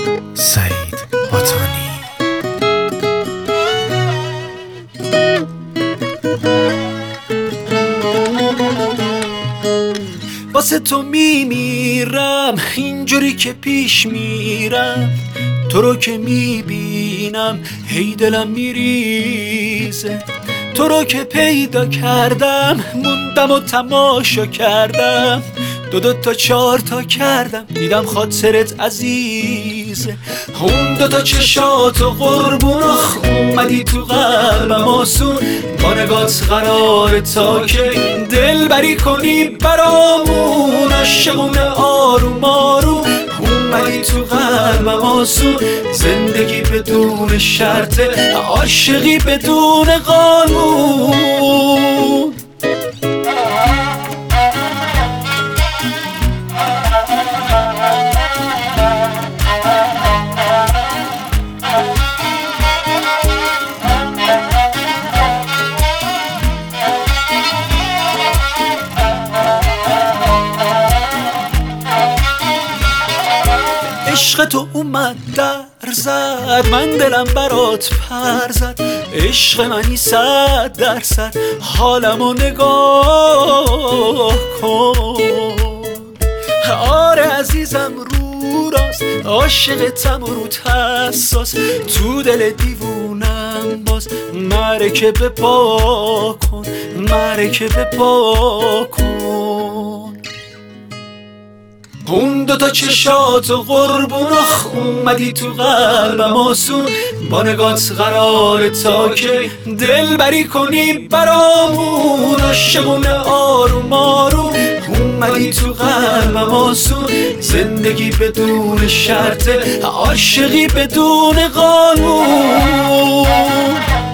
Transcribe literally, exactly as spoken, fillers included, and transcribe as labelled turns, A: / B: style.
A: سعید باتانی. واسه تو میمیرم اینجوری که پیش میرم، تو رو که میبینم هی دلم میریزه. تو رو که پیدا کردم موندم و تماشا کردم، دو دو تا چار تا کردم دیدم خاطرت عزیزه. اون دو تا چشات و قربون اومدی تو قلبم آسون، با نگات قراره تا که دل بری کنی برامون. عاشقونه آروم آروم اومدی تو قلبم آسون، زندگی بدون شرطه، عاشقی بدون قانون. عشق تو اومد در زد، من دلم برات پر زد. عشق منی صد درصد، حالمو نگاه کن. آره عزیزم رو راست، عاشقتم و روت حساس. تو دل دیوونم باز مرکه بپا کن، مرکه بپا کن. اون دوتا چشات و قربون اومدی تو قلبم آسون، با نگات قراره تا که دل بری کنی برامون. عاشقونه آروم آروم اومدی تو قلبم آسون، زندگی بدون شرطه، عاشقی بدون قانون.